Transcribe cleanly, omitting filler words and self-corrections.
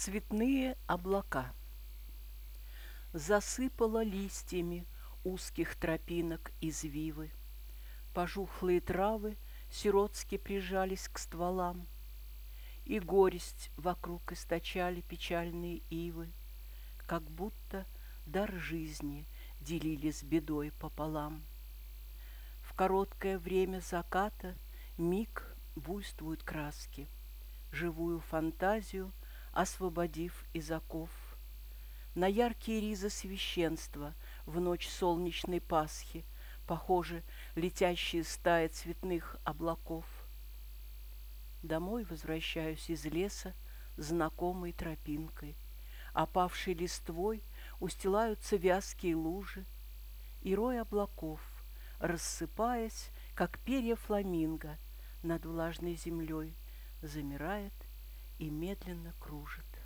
Цветные облака. Засыпало листьями узких тропинок извивы. Пожухлые травы сиротски прижались к стволам, и горесть вокруг источали печальные ивы, как будто дар жизни делили с бедой пополам. В короткое время заката миг буйствуют краски, живую фантазию освободив из оков. На яркие ризы священства в ночь солнечной Пасхи похожи летящие стаи цветных облаков. Домой возвращаюсь из леса знакомой тропинкой. Опавшей листвой устилаются вязкие лужи, и рой облаков, рассыпаясь, как перья фламинго, над влажной землей замирает и медленно кружит.